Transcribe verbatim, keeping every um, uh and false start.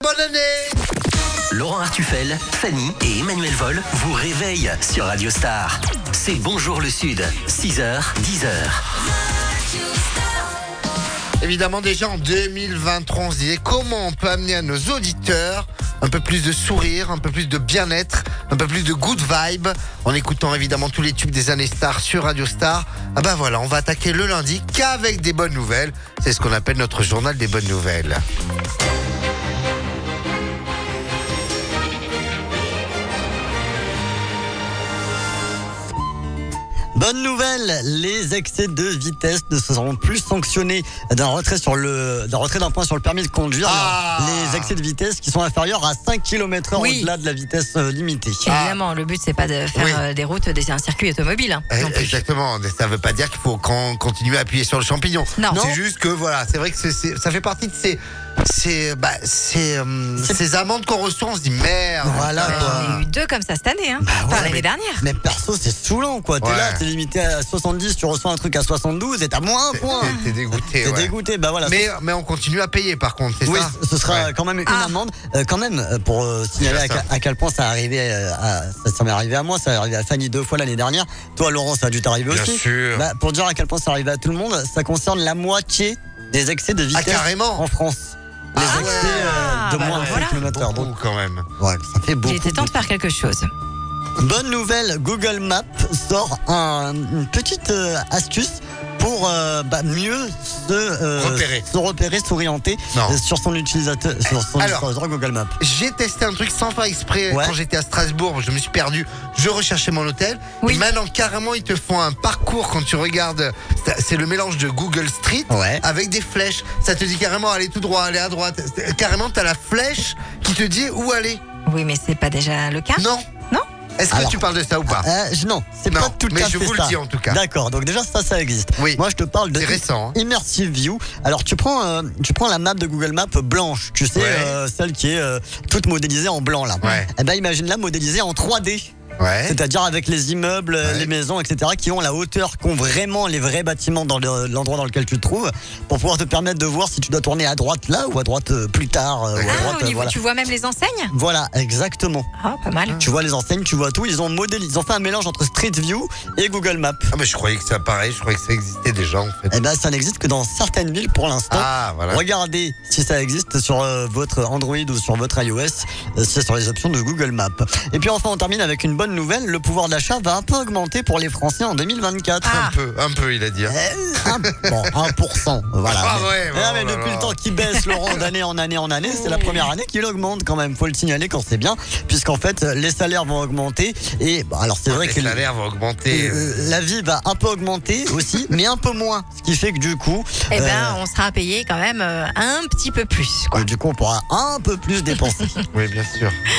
Bonne année! Laurent Artufel, Fanny et Emmanuel Vol vous réveillent sur Radio Star. C'est Bonjour le Sud, six heures, dix heures. Évidemment, déjà en deux mille vingt-trois, on se disait comment on peut amener à nos auditeurs un peu plus de sourire, un peu plus de bien-être, un peu plus de good vibe, en écoutant évidemment tous les tubes des années stars sur Radio Star. Ah ben voilà, on va attaquer le lundi qu'avec des bonnes nouvelles. C'est ce qu'on appelle notre journal des bonnes nouvelles. Bonne nouvelle, les excès de vitesse ne seront plus sanctionnés d'un retrait sur le d'un retrait d'un point sur le permis de conduire. Ah Les excès de vitesse qui sont inférieurs à cinq kilomètres heure Oui. au-delà de la vitesse euh, limitée. Évidemment, le but c'est pas de faire Oui. euh, des routes, des, un circuit automobile. Hein, Eh, non plus. Exactement, ça veut pas dire qu'il faut con- continuer à appuyer sur le champignon. Non. C'est juste que voilà, c'est vrai que c'est, c'est- ça fait partie de ces, ces, bah, ces, euh, ces amendes qu'on reçoit, on se dit merde. Voilà, putain. quoi. J'en ai eu deux comme ça cette année, hein. Bah enfin ouais, l'année mais- dernière. Mais perso, c'est saoulant quoi. T'es Ouais. là, t'es limité à soixante-dix, tu reçois un truc à soixante-douze et t'as moins un T'es- point. T'es, t'es dégoûté. T'es ouais. dégoûté, bah voilà. Mais, mais on continue à payer par contre, c'est Oui, ça? ce sera Ouais. quand même une Ah. amende. Euh, quand même, euh, pour euh, signaler à, Déjà ça. à quel point ça arrivait, euh, à, ça, ça m'est arrivé à moi, ça est arrivé à Fanny deux fois l'année dernière. Toi, Laurent, ça a dû t'arriver Bien aussi. sûr. Bah, pour dire à quel point ça arrive à tout le monde, ça concerne la moitié des excès de vitesse Ah, carrément. en France. Les Ah excès ouais. euh, de Bah moins de voilà. cinq kilomètres heure. Beaucoup Donc, quand même. ouais, ça fait beaucoup. Il était temps de faire quelque chose. Bonne nouvelle, Google Maps sort un- une petite euh, astuce pour euh, bah, mieux se, euh, Repérer. se repérer, s'orienter Non. euh, sur son utilisateur, sur son Alors. utilisateur Google Maps. J'ai testé un truc sans faire exprès Ouais. quand j'étais à Strasbourg, je me suis perdu, je recherchais mon hôtel. Oui. Et maintenant, carrément, ils te font un parcours quand tu regardes. C'est- C'est le mélange de Google Street Ouais. avec des flèches. Ça te dit carrément aller tout droit, aller à droite. C'est- Carrément, t'as la flèche qui te dit où aller. Oui, mais c'est pas déjà le cas. Non. Non. Est-ce que Alors. tu parles de ça ou pas? Euh, je- non, c'est Non, pas tout mais à je fait vous le ça. dis en tout cas. D'accord, donc déjà ça, ça existe. Oui. Moi, je te parle de C'est récent, hein. Immersive View. Alors, tu prends, euh, tu prends la map de Google Maps blanche, tu sais, Ouais. euh, celle qui est euh, toute modélisée en blanc là. Ouais. Eh ben, imagine-la modélisée en trois D. Ouais. C'est-à-dire avec les immeubles, Ouais. les maisons, et cetera, qui ont la hauteur qu'ont vraiment les vrais bâtiments dans le- l'endroit dans lequel tu te trouves, pour pouvoir te permettre de voir si tu dois tourner à droite là ou à droite euh, plus tard. euh, ou à Ah, droite, au euh, niveau, voilà. tu vois même les enseignes. Voilà, exactement. Ah, pas mal. Tu vois les enseignes, tu vois tout. Ils ont modélisé, ils ont fait un mélange entre Street View et Google Maps. Ah, mais je croyais que ça pareil, je croyais que ça existait déjà en fait. Eh ben, ça n'existe que dans certaines villes pour l'instant. Ah, voilà. Regardez si ça existe sur euh, votre Android ou sur votre iOS. euh, C'est sur les options de Google Maps. Et puis enfin, on termine avec une bonne nouvelle. Le pouvoir d'achat va un peu augmenter pour les Français en deux mille vingt-quatre. Ah. Un peu, un peu, il a dit. hein. Euh, un, bon, un pour cent. Voilà. Ah mais, ouais, Ah, bon, mais oh là depuis là. le temps qu'il baisse, Laurent, d'année en année en année, c'est la première année qu'il augmente quand même. Faut le signaler quand c'est bien, puisqu'en fait, les salaires vont augmenter. Et bah, alors, c'est vrai Les que salaires vont augmenter. euh, la vie va un peu augmenter aussi, mais un peu moins. Ce qui fait que du coup, Eh ben, euh, on sera payé quand même euh, un petit peu plus, quoi. du coup, on pourra un peu plus dépenser. Oui, bien sûr.